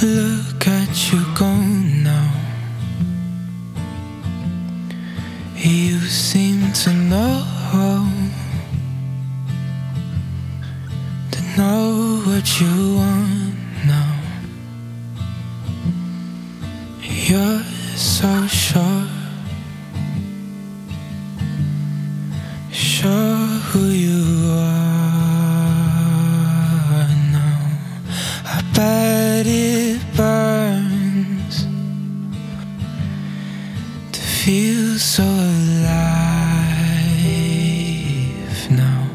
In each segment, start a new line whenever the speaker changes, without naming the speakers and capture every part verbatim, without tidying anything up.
Look at you go now. You seem to know, to know what you want now. You're so sure, sure who you are now. I bet it burns to feel so alive now.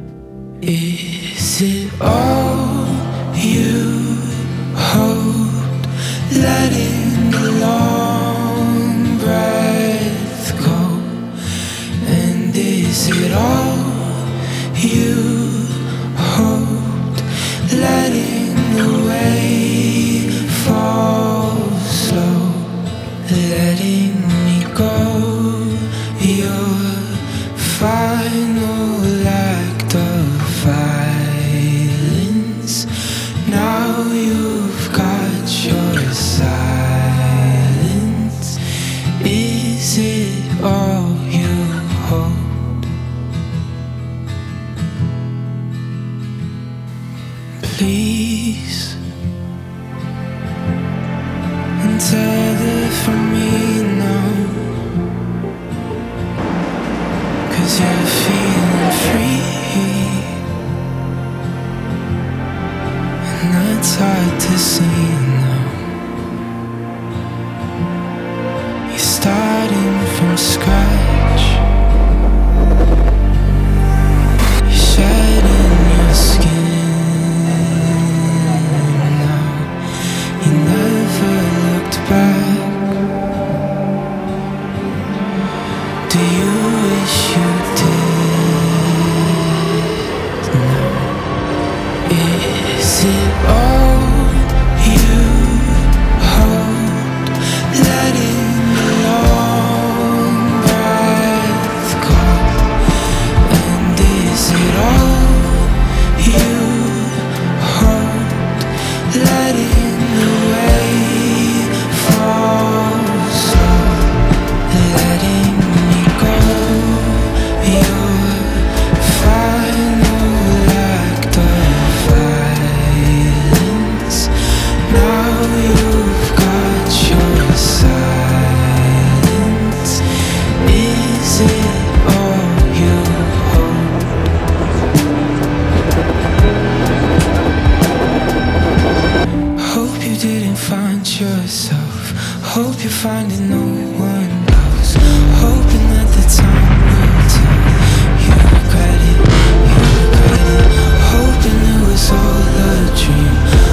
Is it all you hold, letting the long breath go? And is it all you hold, letting the wave fall slow, letting me go? Your final act of violence. Now you've got your silence. Is it all you hold? Please, and tether for me now, 'cause you're feeling free, and that's hard to see now. You're starting from scratch, you're shedding your skin now. You never looked back. Do you wish you did now? Is it all you hold, letting the long breath go? And is it all you hold, letting the wave fall slow, letting me go? Your final act of violence. Now you've got your silence. Is it all you hold? Hope you didn't find yourself. Hope you're finding no one else. Hoping that the time will tell you regret it, you regret it. Hoping it was all a dream.